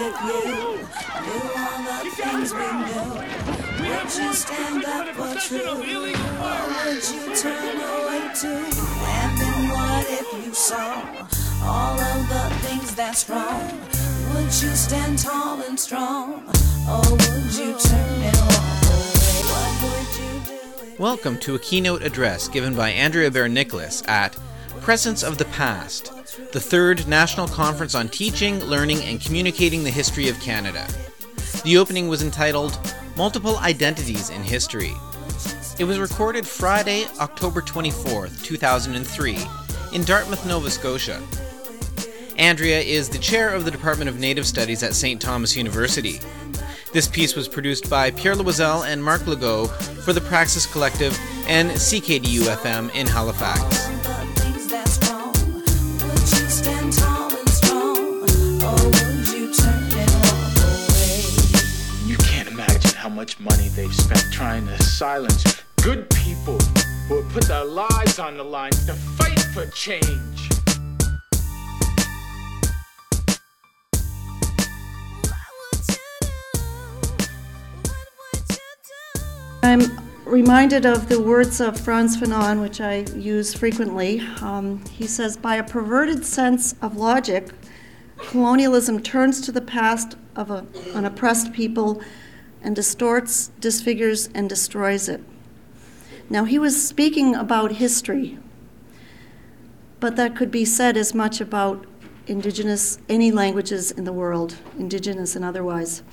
with you. Do all the things we do. Would you stand up for truth? Or would you turn away too? And then what if you saw all of the things that's wrong? Would you stand tall and strong? Or would you turn and walk away? What would you do? Welcome to a keynote address given by Andrea Baer-Nicholas at Presence of the Past, the third National Conference on Teaching, Learning, and Communicating the History of Canada. The opening was entitled Multiple Identities in History. It was recorded Friday, October 24th, 2003, in Dartmouth, Nova Scotia. Andrea is the chair of the Department of Native Studies at St. Thomas University. This piece was produced by Pierre Loisel and Marc Legault for the Praxis Collective and CKDU-FM in Halifax. You can't imagine how much money they've spent trying to silence good people who have put their lives on the line to fight for change. I'm reminded of the words of Frantz Fanon, which I use frequently. He says, by a perverted sense of logic, colonialism turns to the past of an oppressed people and distorts, disfigures, and destroys it. Now, he was speaking about history, but that could be said as much about any languages in the world, indigenous and otherwise.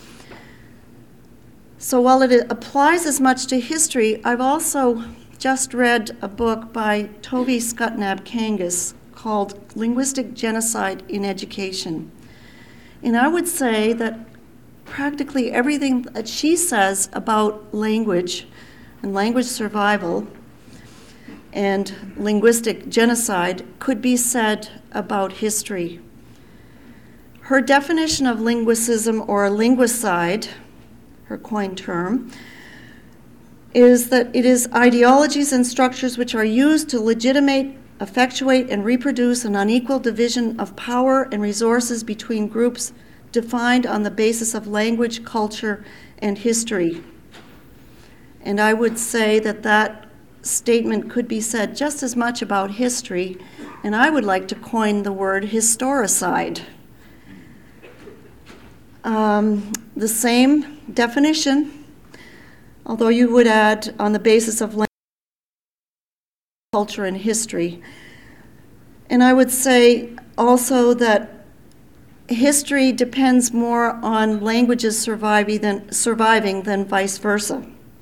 So while it applies as much to history, I've also just read a book by Tovi Skutnab-Kangas called Linguistic Genocide in Education. And I would say that practically everything that she says about language and language survival and linguistic genocide could be said about history. Her definition of linguicism or linguicide, her coined term, is that it is ideologies and structures which are used to legitimate, effectuate, and reproduce an unequal division of power and resources between groups defined on the basis of language, culture, and history. And I would say that that statement could be said just as much about history, and I would like to coin the word historicide. The same definition, although you would add on the basis of language, culture, and history. And I would say also that history depends more on languages surviving than vice versa.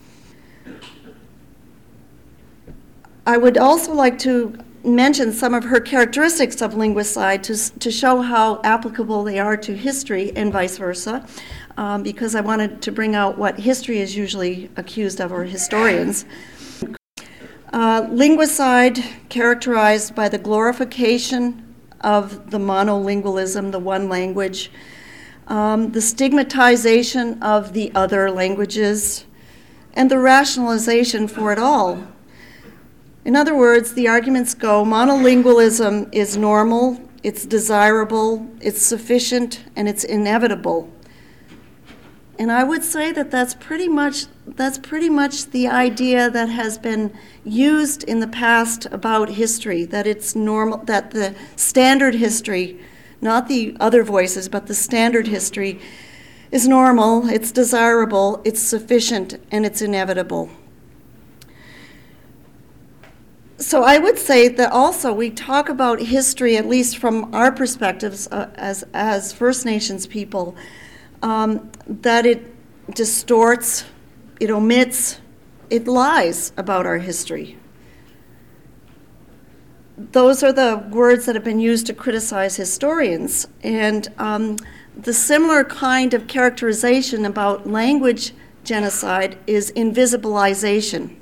I would also like to mention some of her characteristics of linguicide to show how applicable they are to history and vice versa, because I wanted to bring out what history is usually accused of, or historians. Linguicide characterized by the glorification of the monolingualism, the one language, the stigmatization of the other languages, and the rationalization for it all. In other words, the arguments go, monolingualism is normal, it's desirable, it's sufficient, and it's inevitable. And I would say that that's pretty much the idea that has been used in the past about history, that it's normal, that the standard history, not the other voices, but the standard history is normal, it's desirable, it's sufficient, and it's inevitable. So I would say that also we talk about history, at least from our perspectives as First Nations people, that it distorts, it omits, it lies about our history. Those are the words that have been used to criticize historians. And the similar kind of characterization about language genocide is invisibilization.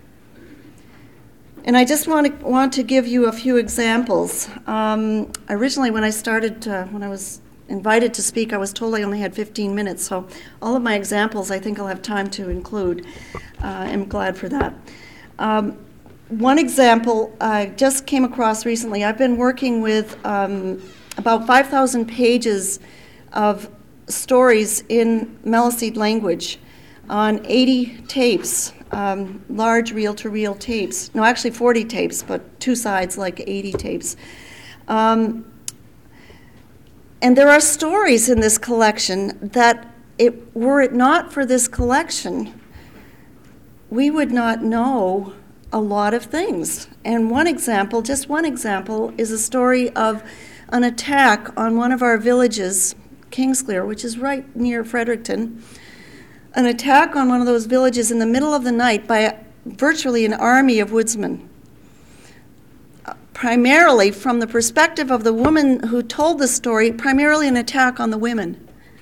And I just want to give you a few examples. Originally, when I was invited to speak, I was told I only had 15 minutes, so all of my examples I think I'll have time to include. I'm glad for that. One example I just came across recently. I've been working with about 5,000 pages of stories in Maliseet language on 80 tapes, large reel-to-reel tapes. No, actually 40 tapes, but two sides, like 80 tapes. And there are stories in this collection that, were it not for this collection, we would not know a lot of things. And one example, just one example, is a story of an attack on one of our villages, Kingsclear, which is right near Fredericton, an attack on one of those villages in the middle of the night by virtually an army of woodsmen. Primarily, from the perspective of the woman who told the story, primarily an attack on the women.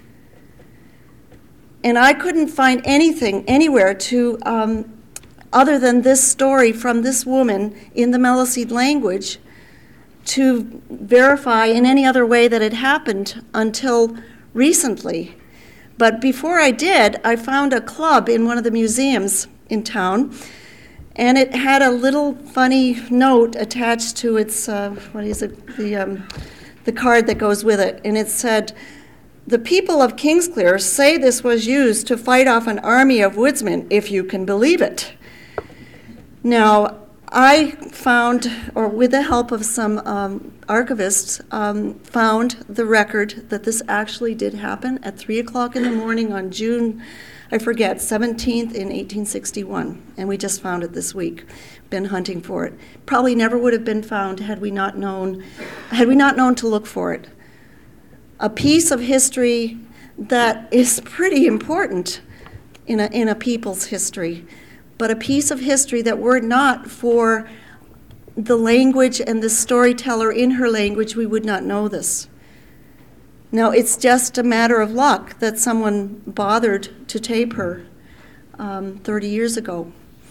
And I couldn't find anything anywhere to, other than this story from this woman in the Maliseet language, to verify in any other way that it happened until recently. But before I did, I found a club in one of the museums in town, and it had a little funny note attached to its, the card that goes with it, and it said, "The people of Kingsclear say this was used to fight off an army of woodsmen, if you can believe it." Now, I found, or with the help of some archivists, found the record that this actually did happen at 3 o'clock in the morning on June, 17th in 1861. And we just found it this week, been hunting for it. Probably never would have been found had we not known to look for it. A piece of history that is pretty important in a people's history, but a piece of history that were it not for the language and the storyteller in her language, we would not know this. Now, it's just a matter of luck that someone bothered to tape her 30 years ago.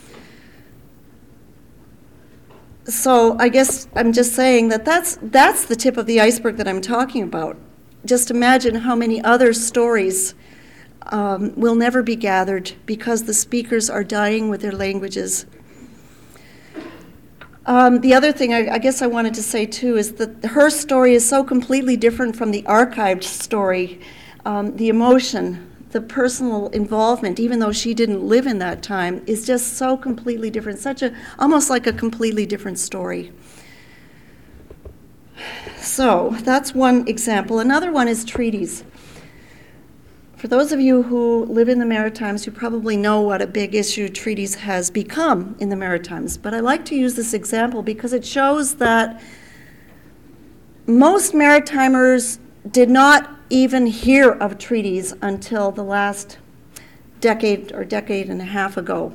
So I guess I'm just saying that that's the tip of the iceberg that I'm talking about. Just imagine how many other stories will never be gathered because the speakers are dying with their languages. The other thing I guess I wanted to say too is that her story is so completely different from the archived story. The emotion, the personal involvement, even though she didn't live in that time, is just so completely different, almost like a completely different story. So that's one example. Another one is treaties. For those of you who live in the Maritimes, you probably know what a big issue treaties has become in the Maritimes. But I like to use this example because it shows that most Maritimers did not even hear of treaties until the last decade or decade and a half ago.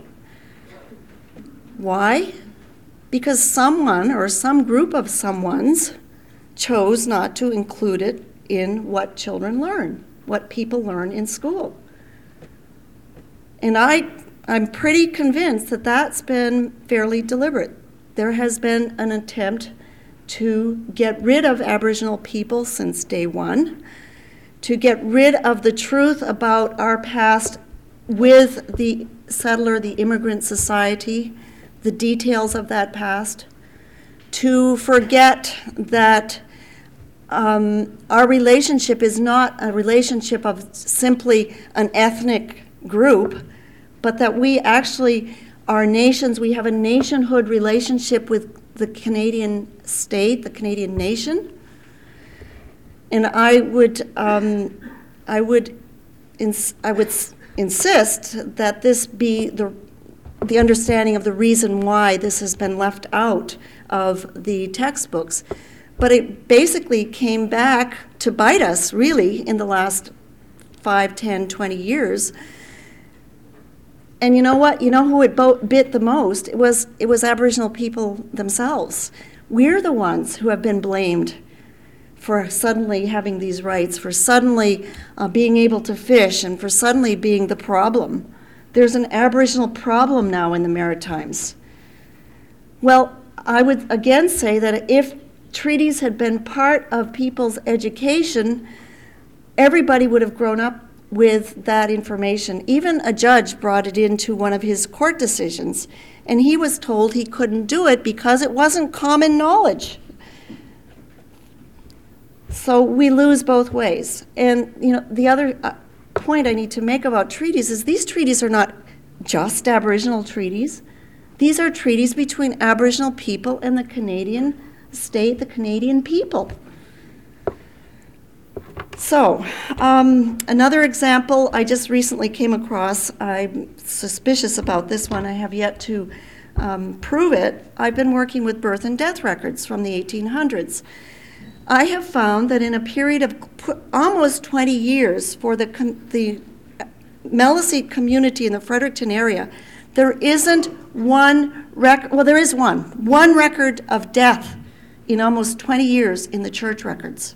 Why? Because someone or some group of someones chose not to include it in what children learn, what people learn in school. And I'm pretty convinced that that's been fairly deliberate. There has been an attempt to get rid of Aboriginal people since day one, to get rid of the truth about our past with the settler, the immigrant society, the details of that past, to forget that our relationship is not a relationship of simply an ethnic group, but that we actually are nations. We have a nationhood relationship with the Canadian state, the Canadian nation. And I would insist that this be the understanding of the reason why this has been left out of the textbooks. But it basically came back to bite us, really, in the last 5, 10, 20 years. And you know what? You know who it bit the most? It was Aboriginal people themselves. We're the ones who have been blamed for suddenly having these rights, for suddenly being able to fish, and for suddenly being the problem. There's an Aboriginal problem now in the Maritimes. Well, I would again say that if treaties had been part of people's education, everybody would have grown up with that information. Even a judge brought it into one of his court decisions, and he was told he couldn't do it because it wasn't common knowledge. So we lose both ways. And the other point I need to make about treaties is these treaties are not just Aboriginal treaties. These are treaties between Aboriginal people and the Canadian state, the Canadian people. So, another example I just recently came across, I'm suspicious about this one, I have yet to prove it. I've been working with birth and death records from the 1800s. I have found that in a period of almost 20 years for the Maliseet community in the Fredericton area, there isn't one record, well, there is one record of death in almost 20 years in the church records.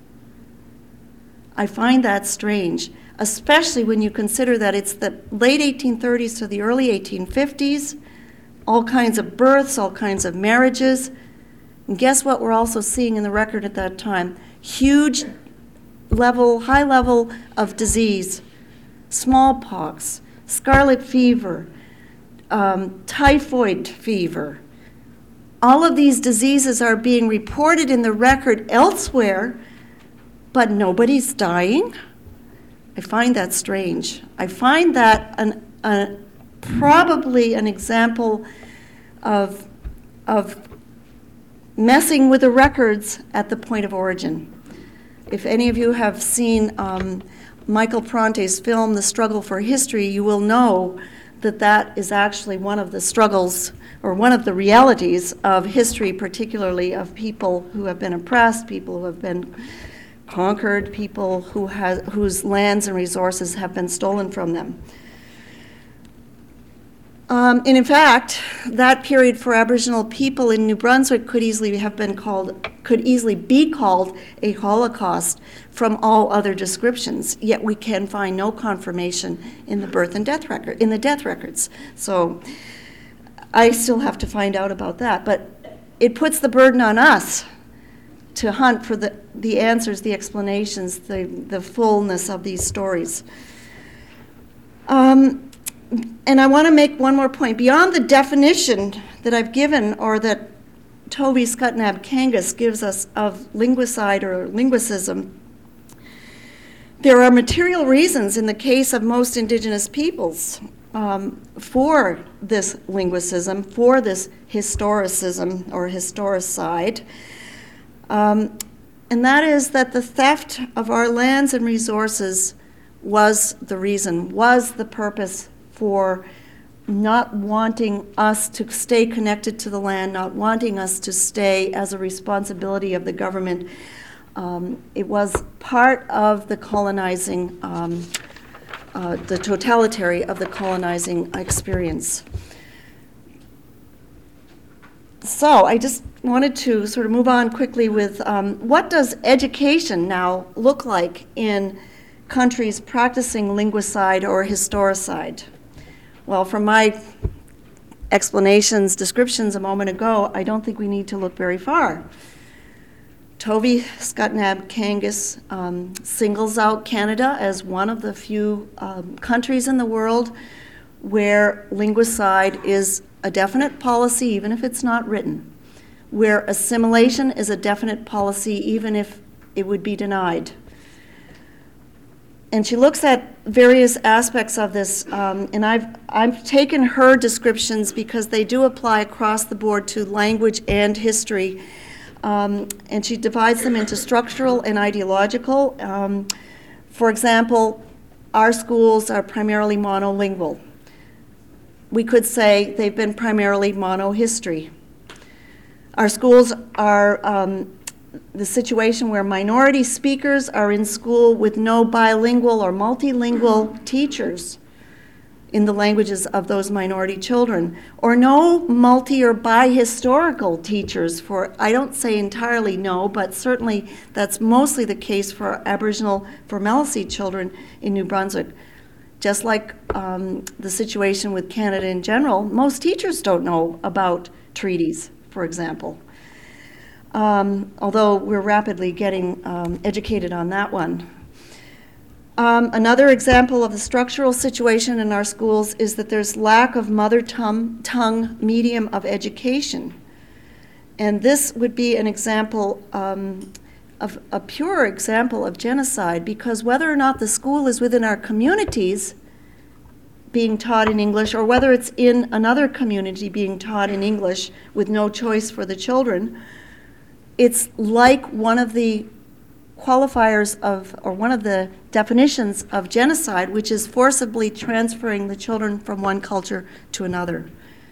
I find that strange, especially when you consider that it's the late 1830s to the early 1850s, all kinds of births, all kinds of marriages. And guess what we're also seeing in the record at that time? Huge level, high level of disease, smallpox, scarlet fever, typhoid fever. All of these diseases are being reported in the record elsewhere, but nobody's dying. I find that strange. I find that probably an example of messing with the records at the point of origin. If any of you have seen Michael Pronte's film, The Struggle for History, you will know that that is actually one of the struggles or one of the realities of history, particularly of people who have been oppressed, people who have been conquered, people whose lands and resources have been stolen from them. And in fact, that period for Aboriginal people in New Brunswick could easily be called a Holocaust from all other descriptions. Yet we can find no confirmation in the birth and death record, in the death records. So I still have to find out about that. But it puts the burden on us to hunt for the answers, the explanations, the fullness of these stories. And I want to make one more point. Beyond the definition that I've given, or that Toby Skutnab-Kangas gives us of linguicide or linguicism, there are material reasons in the case of most Indigenous peoples for this linguicism, for this historicism or historicide. And that is that the theft of our lands and resources was the reason, was the purpose for not wanting us to stay connected to the land, not wanting us to stay as a responsibility of the government. It was part of the colonizing, the totality of the colonizing experience. So I just wanted to sort of move on quickly with what does education now look like in countries practicing linguicide or historicide? Well, from my explanations, descriptions a moment ago, I don't think we need to look very far. Toby Skutnab-Kangas singles out Canada as one of the few countries in the world where linguicide is a definite policy, even if it's not written, where assimilation is a definite policy, even if it would be denied. And she looks at various aspects of this, and I've taken her descriptions because they do apply across the board to language and history, and she divides them into structural and ideological. For example, our schools are primarily monolingual. We could say they've been primarily monohistory. Our schools are the situation where minority speakers are in school with no bilingual or multilingual teachers in the languages of those minority children, or no multi or bihistorical teachers for, I don't say entirely no, but certainly that's mostly the case for Aboriginal, for Maliseet children in New Brunswick. Just like the situation with Canada in general, most teachers don't know about treaties, for example. Although we're rapidly getting educated on that one. Another example of the structural situation in our schools is that there's lack of mother tongue medium of education. And this would be an example a pure example of genocide, because whether or not the school is within our communities being taught in English, or whether it's in another community being taught in English with no choice for the children, it's like one of the qualifiers of, or one of the definitions of genocide, which is forcibly transferring the children from one culture to another.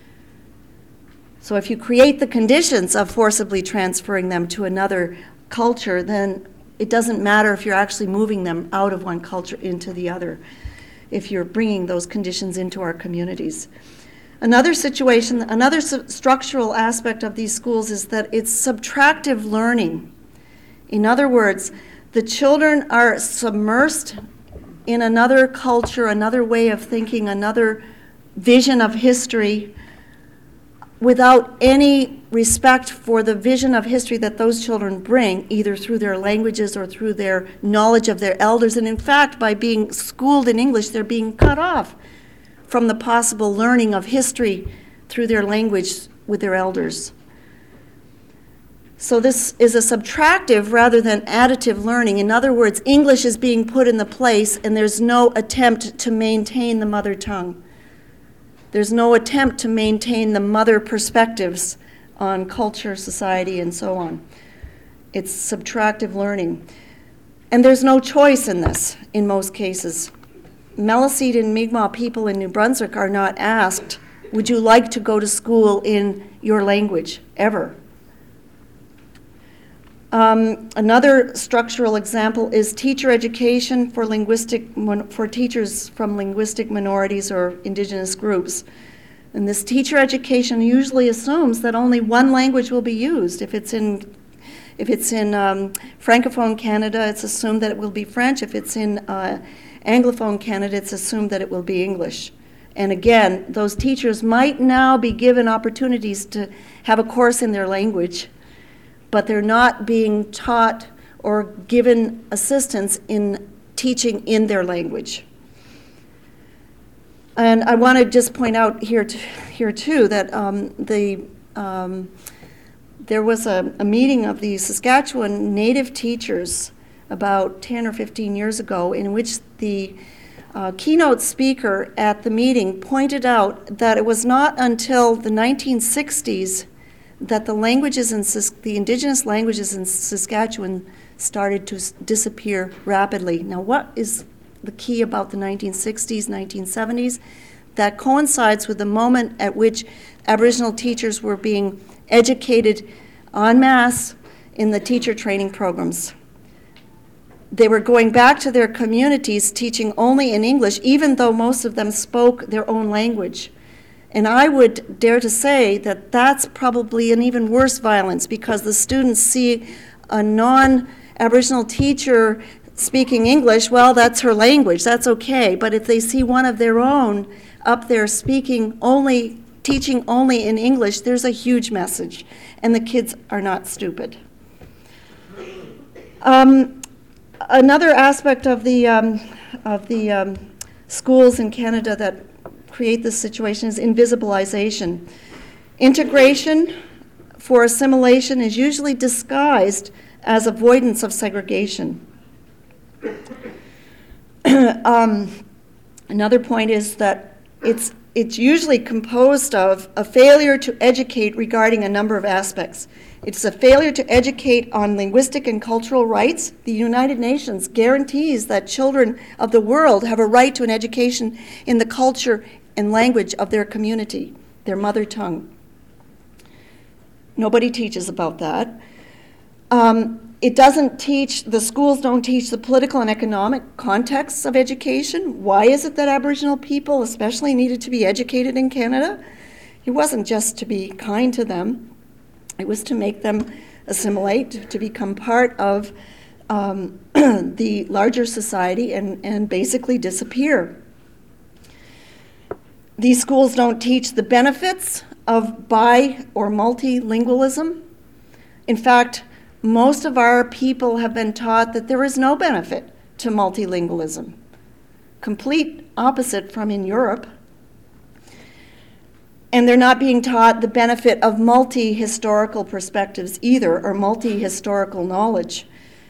So if you create the conditions of forcibly transferring them to another culture, then it doesn't matter if you're actually moving them out of one culture into the other, if you're bringing those conditions into our communities. Another situation, another structural aspect of these schools is that it's subtractive learning. In other words, the children are submersed in another culture, another way of thinking, another vision of history, without any respect for the vision of history that those children bring, either through their languages or through their knowledge of their elders. And in fact, by being schooled in English, they're being cut off from the possible learning of history through their language with their elders. So this is a subtractive rather than additive learning. In other words, English is being put in the place, and there's no attempt to maintain the mother tongue. There's no attempt to maintain the mother perspectives on culture, society, and so on. It's subtractive learning. And there's no choice in this in most cases. Maliseet and Mi'kmaq people in New Brunswick are not asked, would you like to go to school in your language, ever? Another structural example is teacher education for teachers from linguistic minorities or indigenous groups. And this teacher education usually assumes that only one language will be used. If it's in Francophone Canada, it's assumed that it will be French. If it's in Anglophone Canada, it's assumed that it will be English. And again, those teachers might now be given opportunities to have a course in their language, but they're not being taught or given assistance in teaching in their language. And I want to just point out here too that there was a meeting of the Saskatchewan Native teachers about 10 or 15 years ago, in which the keynote speaker at the meeting pointed out that it was not until the 1960s that the indigenous languages in Saskatchewan started to disappear rapidly. Now, what is the key about the 1960s, 1970s? That coincides with the moment at which Aboriginal teachers were being educated en masse in the teacher training programs. They were going back to their communities teaching only in English, even though most of them spoke their own language. And I would dare to say that that's probably an even worse violence, because the students see a non-Aboriginal teacher speaking English, well, that's her language, that's okay. But if they see one of their own up there teaching only in English, there's a huge message, and the kids are not stupid. Another aspect of the schools in Canada that create this situation is invisibilization. Integration for assimilation is usually disguised as avoidance of segregation. Another point is that it's usually composed of a failure to educate regarding a number of aspects. It's a failure to educate on linguistic and cultural rights. The United Nations guarantees that children of the world have a right to an education in the culture and language of their community, their mother tongue. Nobody teaches about that. The schools don't teach the political and economic contexts of education. Why is it that Aboriginal people especially needed to be educated in Canada? It wasn't just to be kind to them. It was to make them assimilate, to become part of the larger society and basically disappear. These schools don't teach the benefits of bi- or multilingualism. In fact, most of our people have been taught that there is no benefit to multilingualism. Complete opposite from in Europe. And they're not being taught the benefit of multi-historical perspectives either, or multi-historical knowledge.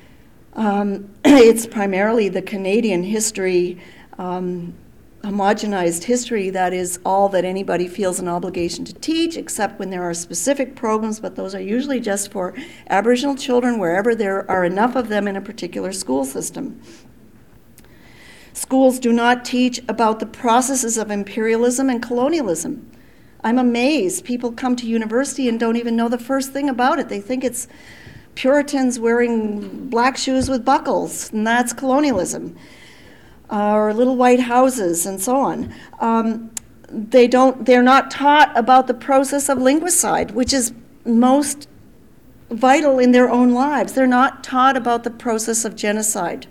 It's primarily the Canadian history, homogenized history, that is all that anybody feels an obligation to teach, except when there are specific programs, but those are usually just for Aboriginal children wherever there are enough of them in a particular school system. Schools do not teach about the processes of imperialism and colonialism. I'm amazed. People come to university and don't even know the first thing about it. They think it's Puritans wearing black shoes with buckles, and that's colonialism. Or little white houses and so on. They're not taught about the process of linguicide, which is most vital in their own lives. They're not taught about the process of genocide.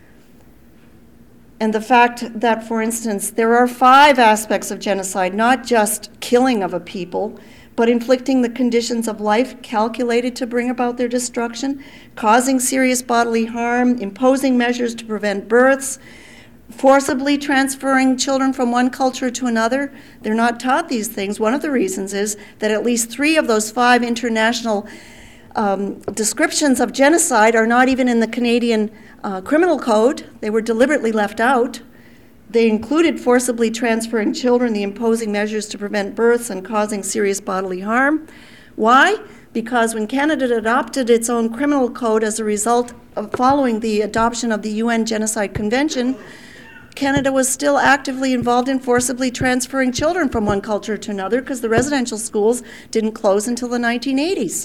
And the fact that, for instance, there are 5 aspects of genocide, not just killing of a people, but inflicting the conditions of life calculated to bring about their destruction, causing serious bodily harm, imposing measures to prevent births, forcibly transferring children from one culture to another. They're not taught these things. One of the reasons is that at least 3 of those 5 international descriptions of genocide are not even in the Canadian Criminal Code. They were deliberately left out. They included forcibly transferring children, the imposing measures to prevent births, and causing serious bodily harm. Why? Because when Canada adopted its own criminal code as a result of following the adoption of the UN Genocide Convention, Canada was still actively involved in forcibly transferring children from one culture to another because the residential schools didn't close until the 1980s.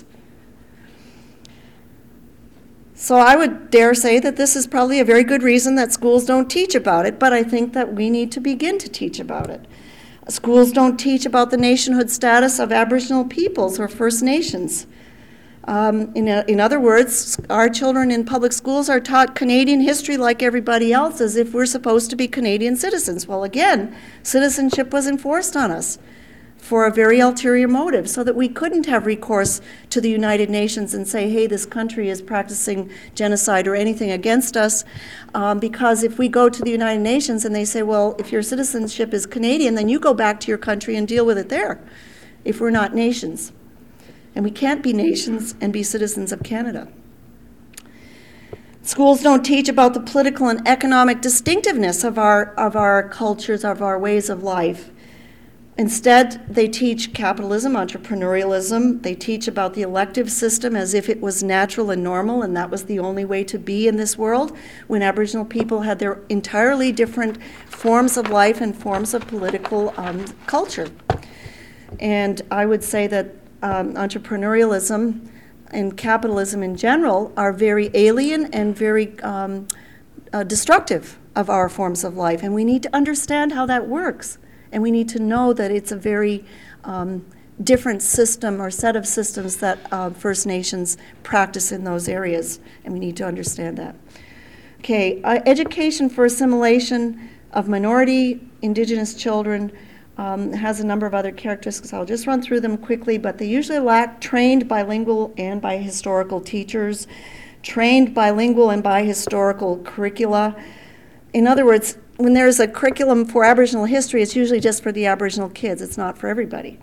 So I would dare say that this is probably a very good reason that schools don't teach about it, but I think that we need to begin to teach about it. Schools don't teach about the nationhood status of Aboriginal peoples or First Nations. In other words, our children in public schools are taught Canadian history like everybody else, as if we're supposed to be Canadian citizens. Well, again, citizenship was enforced on us for a very ulterior motive, so that we couldn't have recourse to the United Nations and say, hey, this country is practicing genocide or anything against us, because if we go to the United Nations and they say, well, if your citizenship is Canadian, then you go back to your country and deal with it there, if we're not nations. And we can't be nations and be citizens of Canada. Schools don't teach about the political and economic distinctiveness of our cultures, of our ways of life. Instead, they teach capitalism, entrepreneurialism. They teach about the elective system as if it was natural and normal, and that was the only way to be in this world, when Aboriginal people had their entirely different forms of life and forms of political culture. And I would say that entrepreneurialism and capitalism in general are very alien and very destructive of our forms of life, and we need to understand how that works. And we need to know that it's a very different system or set of systems that First Nations practice in those areas, and we need to understand that. Okay, education for assimilation of minority Indigenous children has a number of other characteristics. I'll just run through them quickly, but they usually lack trained bilingual and bihistorical teachers, trained bilingual and bihistorical curricula. In other words, when there's a curriculum for Aboriginal history, it's usually just for the Aboriginal kids. It's not for everybody.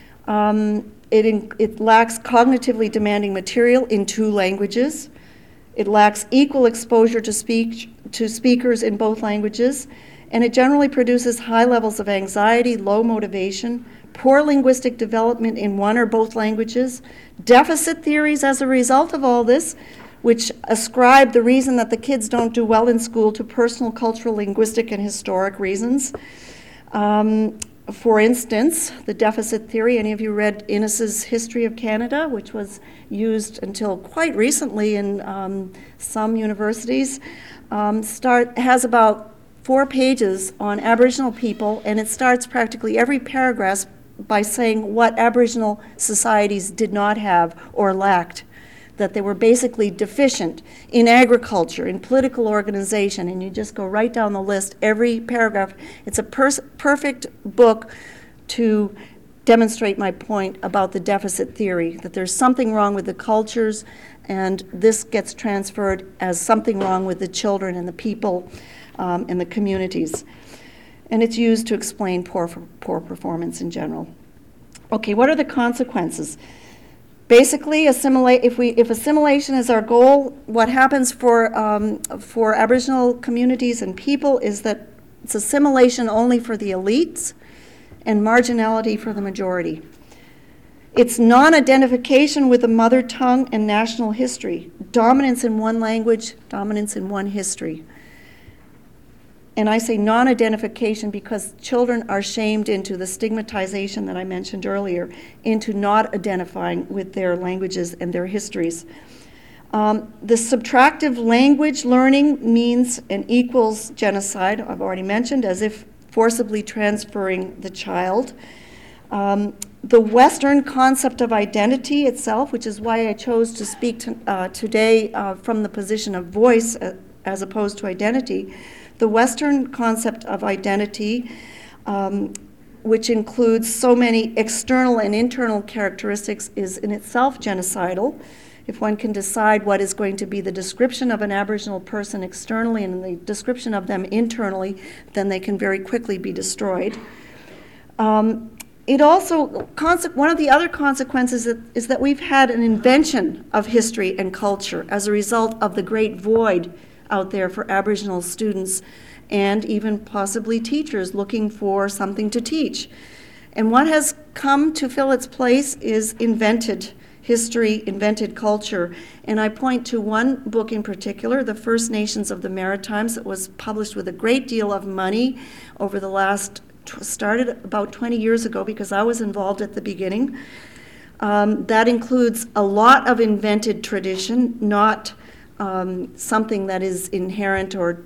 It lacks cognitively demanding material in 2 languages. It lacks equal exposure to speakers in both languages. And it generally produces high levels of anxiety, low motivation, poor linguistic development in one or both languages, deficit theories as a result of all this, which ascribe the reason that the kids don't do well in school to personal, cultural, linguistic, and historic reasons. For instance, the deficit theory, any of you read Innes's History of Canada, which was used until quite recently in some universities, has about 4 pages on Aboriginal people, and it starts practically every paragraph by saying what Aboriginal societies did not have or lacked, that they were basically deficient in agriculture, in political organization, and you just go right down the list, every paragraph. It's a perfect book to demonstrate my point about the deficit theory, that there's something wrong with the cultures, and this gets transferred as something wrong with the children and the people and the communities. And it's used to explain poor performance in general. Okay, what are the consequences? Basically, if assimilation is our goal, what happens for Aboriginal communities and people is that it's assimilation only for the elites and marginality for the majority. It's non-identification with the mother tongue and national history, dominance in one language, dominance in one history. And I say non-identification because children are shamed into the stigmatization that I mentioned earlier, into not identifying with their languages and their histories. The subtractive language learning means and equals genocide, I've already mentioned, as if forcibly transferring the child. The Western concept of identity itself, which is why I chose to speak today from the position of voice as opposed to identity. The Western concept of identity, which includes so many external and internal characteristics, is in itself genocidal. If one can decide what is going to be the description of an Aboriginal person externally and the description of them internally, then they can very quickly be destroyed. It also, one of the other consequences is that we've had an invention of history and culture as a result of the great void out there for Aboriginal students and even possibly teachers looking for something to teach. And what has come to fill its place is invented history, invented culture. And I point to one book in particular, The First Nations of the Maritimes, that was published with a great deal of money over the last, started about 20 years ago because I was involved at the beginning. That includes a lot of invented tradition, not something that is inherent or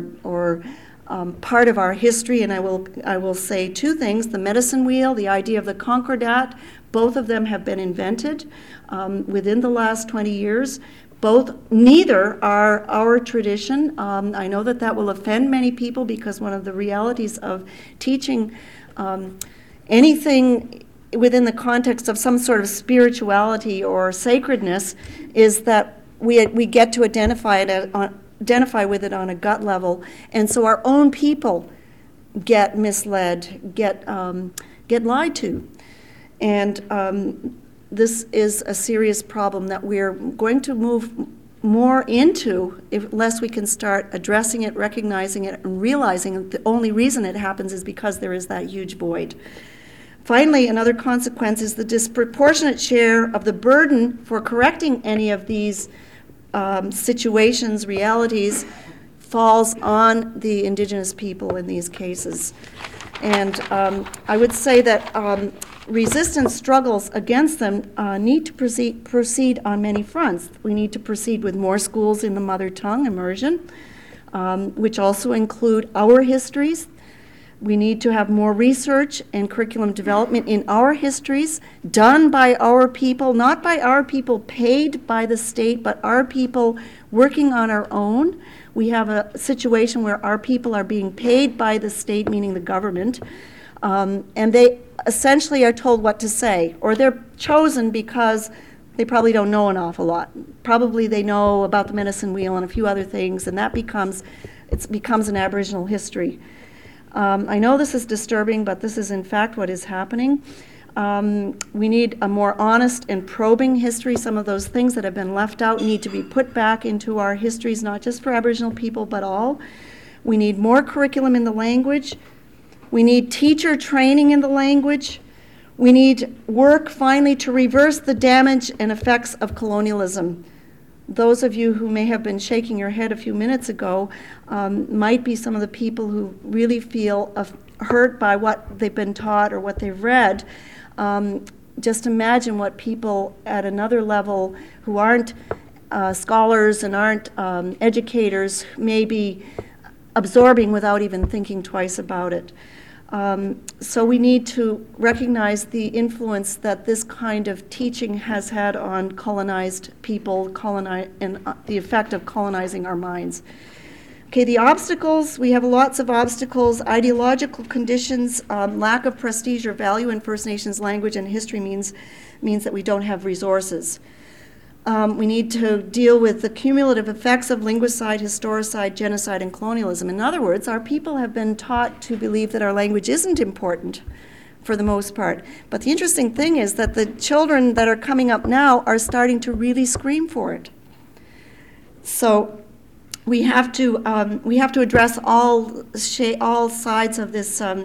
part of our history. And I will say two things: the medicine wheel, the idea of the concordat. Both of them have been invented within the last 20 years. Neither are our tradition. I know that will offend many people because one of the realities of teaching anything within the context of some sort of spirituality or sacredness is that we get to identify with it on a gut level, and so our own people get misled, get lied to. And this is a serious problem that we're going to move more into unless we can start addressing it, recognizing it, and realizing that the only reason it happens is because there is that huge void. Finally, another consequence is the disproportionate share of the burden for correcting any of these situations, realities, falls on the Indigenous people in these cases. And I would say that resistance struggles against them need to proceed on many fronts. We need to proceed with more schools in the mother tongue immersion, which also include our histories. We need to have more research and curriculum development in our histories done by our people, not by our people paid by the state, but our people working on our own. We have a situation where our people are being paid by the state, meaning the government, and they essentially are told what to say, or they're chosen because they probably don't know an awful lot. Probably they know about the medicine wheel and a few other things, and that becomes an Aboriginal history. I know this is disturbing, but this is in fact what is happening. We need a more honest and probing history. Some of those things that have been left out need to be put back into our histories, not just for Aboriginal people, but all. We need more curriculum in the language. We need teacher training in the language. We need work, finally, to reverse the damage and effects of colonialism. Those of you who may have been shaking your head a few minutes ago might be some of the people who really feel hurt by what they've been taught or what they've read. Just imagine what people at another level who aren't scholars and aren't educators may be absorbing without even thinking twice about it. So we need to recognize the influence that this kind of teaching has had on colonized people, and the effect of colonizing our minds. Okay, the obstacles, we have lots of obstacles. Ideological conditions, lack of prestige or value in First Nations language and history means that we don't have resources. We need to deal with the cumulative effects of linguicide, historicide, genocide, and colonialism. In other words, our people have been taught to believe that our language isn't important, for the most part. But the interesting thing is that the children that are coming up now are starting to really scream for it. So we have to address all sides of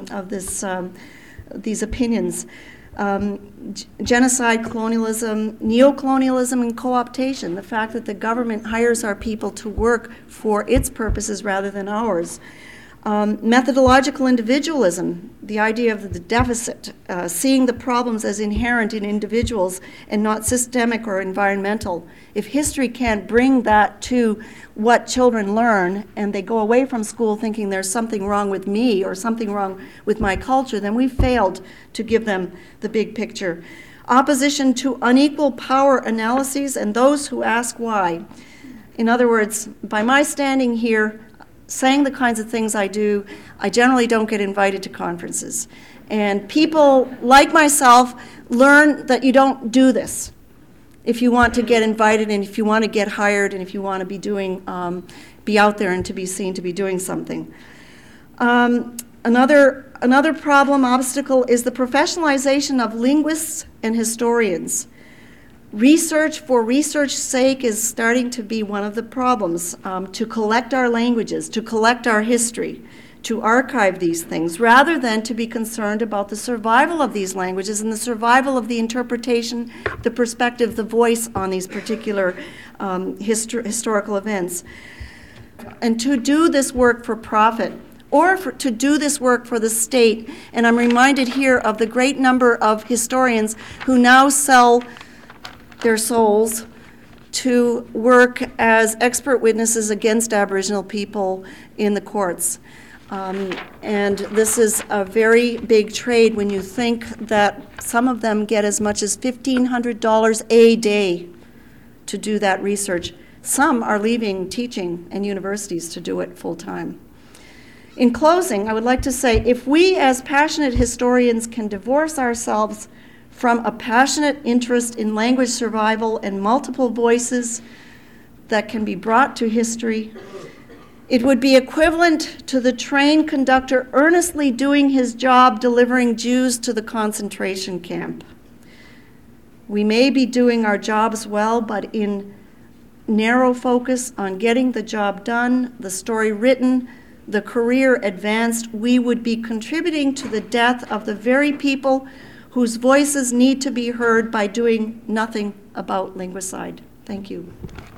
these opinions. Genocide, colonialism, neocolonialism, and co-optation. The fact that the government hires our people to work for its purposes rather than ours. Methodological individualism, the idea of the deficit, seeing the problems as inherent in individuals and not systemic or environmental. If history can't bring that to what children learn and they go away from school thinking there's something wrong with me or something wrong with my culture, then we failed to give them the big picture. Opposition to unequal power analyses and those who ask why. In other words, by my standing here, saying the kinds of things I do, I generally don't get invited to conferences. And people like myself learn that you don't do this if you want to get invited and if you want to get hired and if you want to be out there and to be seen to be doing something. Another problem, obstacle, is the professionalization of linguists and historians. Research for research's sake is starting to be one of the problems, to collect our languages, to collect our history, to archive these things, rather than to be concerned about the survival of these languages and the survival of the interpretation, the perspective, the voice on these particular historical events. And to do this work for profit, or to do this work for the state, and I'm reminded here of the great number of historians who now sell their souls to work as expert witnesses against Aboriginal people in the courts. And this is a very big trade when you think that some of them get as much as $1,500 a day to do that research. Some are leaving teaching and universities to do it full time. In closing, I would like to say, if we as passionate historians can divorce ourselves from a passionate interest in language survival and multiple voices that can be brought to history, it would be equivalent to the train conductor earnestly doing his job delivering Jews to the concentration camp. We may be doing our jobs well, but in narrow focus on getting the job done, the story written, the career advanced, we would be contributing to the death of the very people whose voices need to be heard by doing nothing about linguicide. Thank you.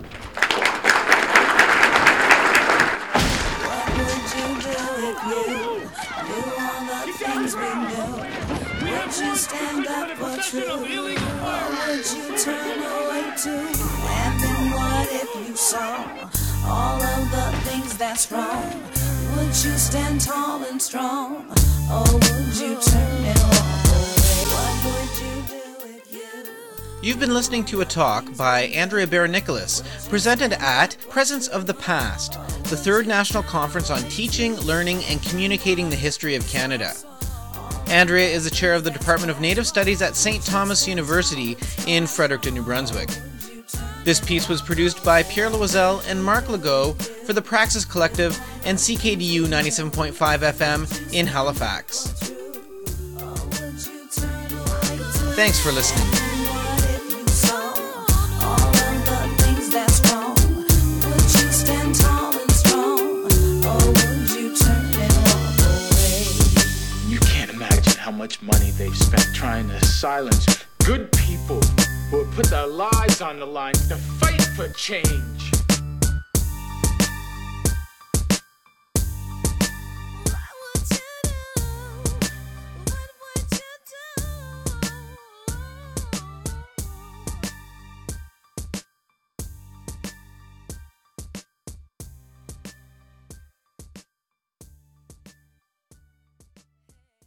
What would you do if you knew all the things we knew? Would you stand up for truth? Or would you turn away too? And then what if you saw all of the things that's wrong? Would you stand tall and strong? Or would you turn and walk away? What would you do if you... You've been listening to a talk by Andrea Barron-Nicholas, presented at Presence of the Past, the 3rd National Conference on Teaching, Learning, and Communicating the History of Canada. Andrea is the chair of the Department of Native Studies at St. Thomas University in Fredericton, New Brunswick. This piece was produced by Pierre Loisel and Marc Legault for the Praxis Collective and CKDU 97.5 FM in Halifax. Thanks for listening. You can't imagine how much money they've spent trying to silence good people who have put their lives on the line to fight for change.